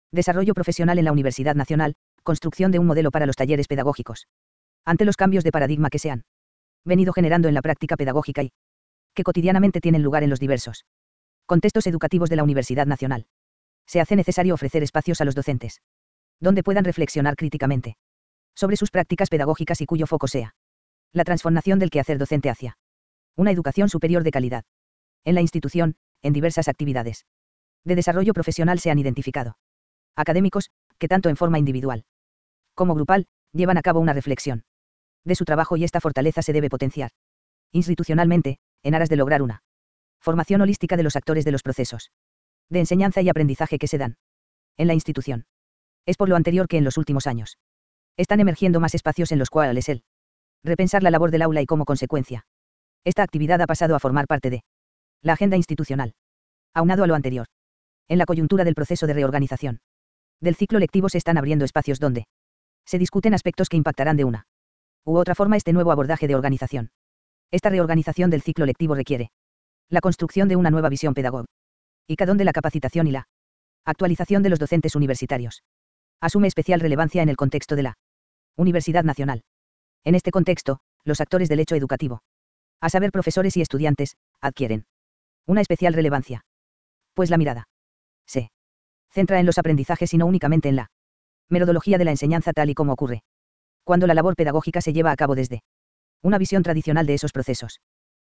Desarrollo profesional en la Universidad Nacional, construcción de un modelo para los talleres pedagógicos. Ante los cambios de paradigma que se han venido generando en la práctica pedagógica y que cotidianamente tienen lugar en los diversos contextos educativos de la Universidad Nacional, se hace necesario ofrecer espacios a los docentes, donde puedan reflexionar críticamente sobre sus prácticas pedagógicas y cuyo foco sea la transformación del quehacer docente hacia una educación superior de calidad. En la institución, en diversas actividades de desarrollo profesional se han identificado académicos, que tanto en forma individual como grupal, llevan a cabo una reflexión de su trabajo y esta fortaleza se debe potenciar institucionalmente, en aras de lograr una formación holística de los actores de los procesos de enseñanza y aprendizaje que se dan en la institución. Es por lo anterior que en los últimos años están emergiendo más espacios en los cuales el repensar la labor del aula y como consecuencia esta actividad ha pasado a formar parte de la agenda institucional. Aunado a lo anterior, en la coyuntura del proceso de reorganización del ciclo lectivo se están abriendo espacios donde se discuten aspectos que impactarán de una u otra forma este nuevo abordaje de organización. Esta reorganización del ciclo lectivo requiere la construcción de una nueva visión pedagógica donde la capacitación y la actualización de los docentes universitarios asume especial relevancia en el contexto de la Universidad Nacional. En este contexto, los actores del hecho educativo, a saber profesores y estudiantes, adquieren una especial relevancia, pues la mirada se centra en los aprendizajes y no únicamente en la metodología de la enseñanza tal y como ocurre cuando la labor pedagógica se lleva a cabo desde una visión tradicional de esos procesos.